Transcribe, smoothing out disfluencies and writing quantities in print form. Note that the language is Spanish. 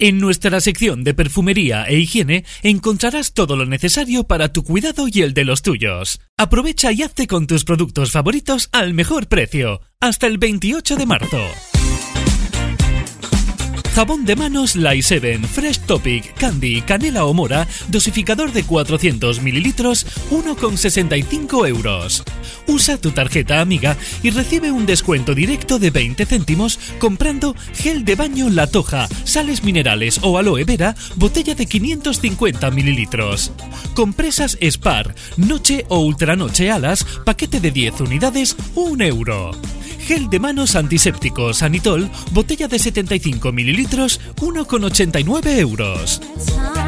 En nuestra sección de perfumería e higiene encontrarás todo lo necesario para tu cuidado y el de los tuyos. Aprovecha y hazte con tus productos favoritos al mejor precio. Hasta el 28 de marzo. Jabón de manos Light 7 Fresh Topic Candy Canela o Mora, dosificador de 400 mililitros, 1,65 €. Usa tu tarjeta amiga y recibe un descuento directo de 20 céntimos comprando gel de baño La Toja, sales minerales o aloe vera, botella de 550 mililitros. Compresas Spar, noche o ultranoche alas, paquete de 10 unidades, 1 €. Gel de manos antiséptico Sanitol, botella de 75 mililitros, 1,89 €.